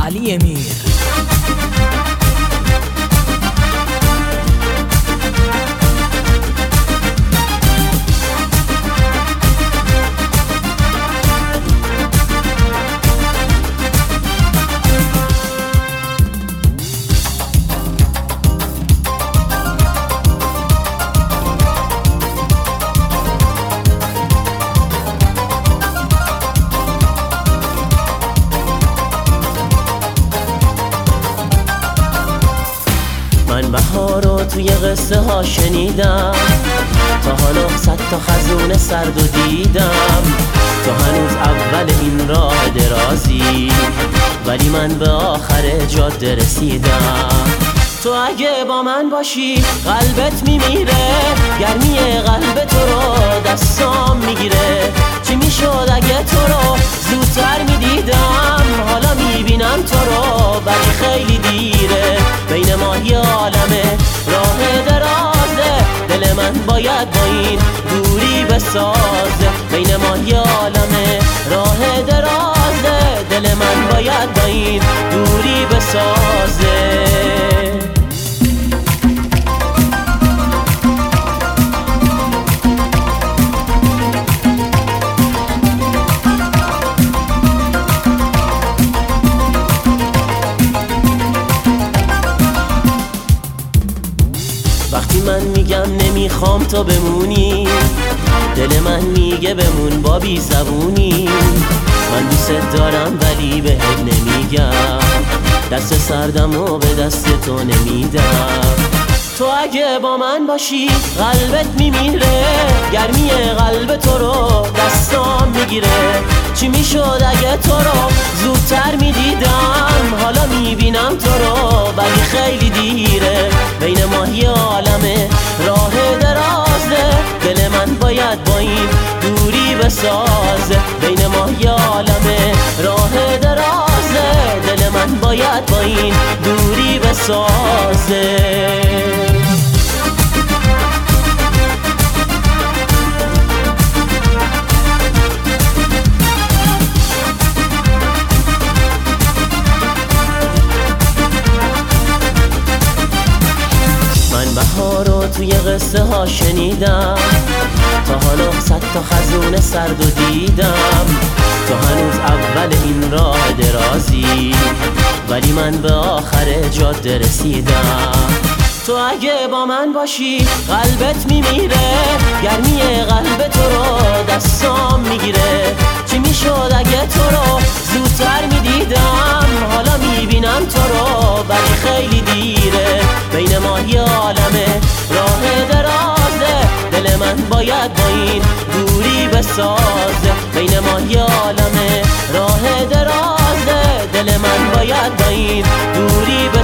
علی امیر. من بهار رو توی قصه ها شنیدم، تا حالا 100 تا خزونه سرد و دیدم. تو هنوز اول این راه درازی، ولی من به آخر جاده رسیدم. تو اگه با من باشی قلبت میمیره، گرمی قلب تو رو دستام میگیره. چی میشد اگه تو رو زودتر میدیدم؟ حالا میبینم تو رو ولی خیلی دیره. بین ما یه عالمه راه درازه، دل من باید با این دوری بسازه. بین ما یه عالمه راه درازه، دل من باید با این دوری بسازه. وقتی من میگم نمیخوام تو بمونی، دل من میگه بمون با بی زبونی. من دوست دارم ولی بهت نمیگم، دست سردم و به دست تو نمیدم. تو اگه با من باشی قلبت میمیره، گرمی قلب تو رو دستام میگیره. چی میشد اگه تو رو زودتر میدیدم؟ حالا میبینم تو رو ولی خیلی دیره. بین ما یه عالمه راه درازه، دل من باید با این دوری بسازه. بین ما یه عالمه راه درازه، دل من باید با این دوری بسازه. من بهار رو توی قصه ها شنیدم، تا حالا 100 تا خزونه سرد و دیدم. تو هنوز اول این راه درازی، ولی من به آخر جاده رسیدم. تو اگه با من باشی قلبت میمیره، گرمی قلب تو رو دستام میگیره. چی میشد اگه تو رو زودتر میدیدم؟ حالا میبینم تو رو ولی خیلی دیره. بین ما یه عالمه راه درازه، دل من باید با این دوری بسازه. بین ما یه عالمه راه درازه، دل من باید با این دوری